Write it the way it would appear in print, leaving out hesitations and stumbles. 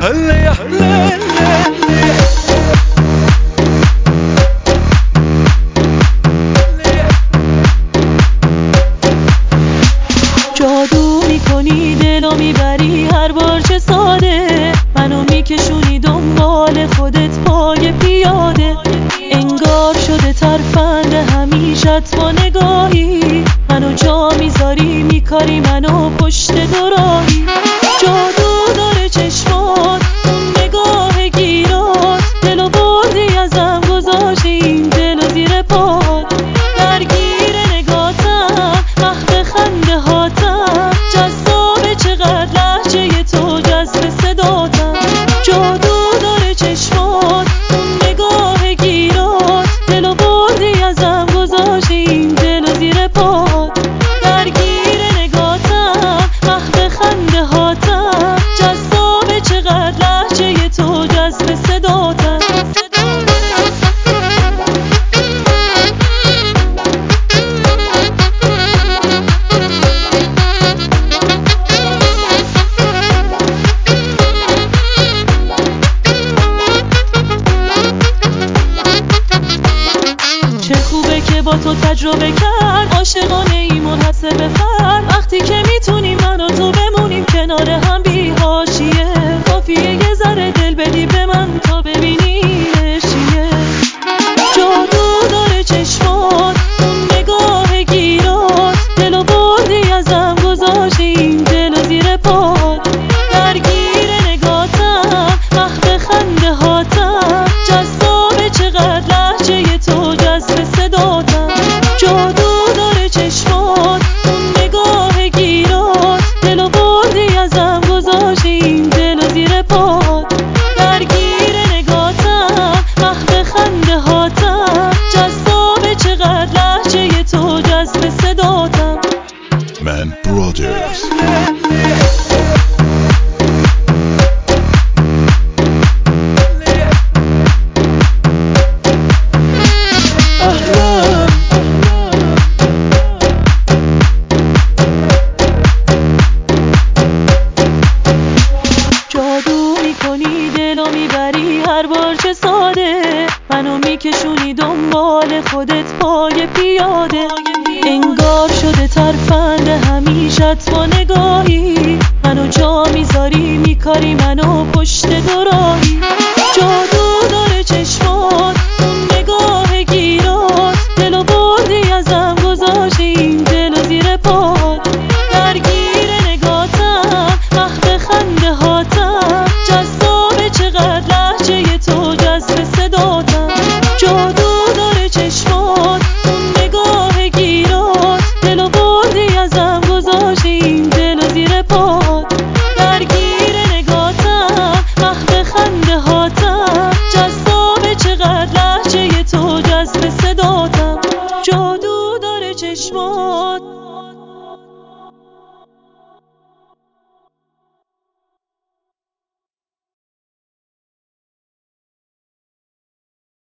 جادو میکنی دلو میبری هر بار چه ساده، منو میکشونی دنبال خودت پای پیاده. انگار شده ترفند همیشت با نگاهی، منو جا میذاری میکاری منو پشت دوراهی. جادو داره چشمات اون نگاه گیرات، دلو بردی ازم گذاشتی این دلو زیر پات. درگیر نگاتم محو خنده هاتم، جذاب چقدر لحجه تو جذب صداتم. جادو داره چشمات اون نگاه گیرات، دلو بردی ازم گذاشتی این دلو زیر پات. درگیر نگاتم محو خنده هاتم، جذاب چقدر لحجه تو جذب صداتم. چه خوبه که با تو تجربه کرد، عاشقانه ای منحصر به فرد. وقتی که میتونیم من و تو بمونیم کنار هم بی حاشیه، کافیه یه ذره دل بدی به من تا ببینی چیه. جادو داره چشمات اون نگاه گیرات، دلو بردی ازم گذاشتی این دلو زیر پات. درگیر نگاتم محو خنده هاتم، جذاب چقدر لحجه تو جذب صداتم. جادو داره چشمات اون نگاه گیرات، دلو بردی ازم گذاشتی این دلو زیر پات. درگیر نگاتم محو خنده هاتم، جذاب چقدر لحجه تو جذب صداتم. Man Brothers. جادو میکنی دلو میبری هر بار چه ساده، منو میکشونی دنبال خودت پای پیاده. انگار شده ترفند همیشت با نگاهی،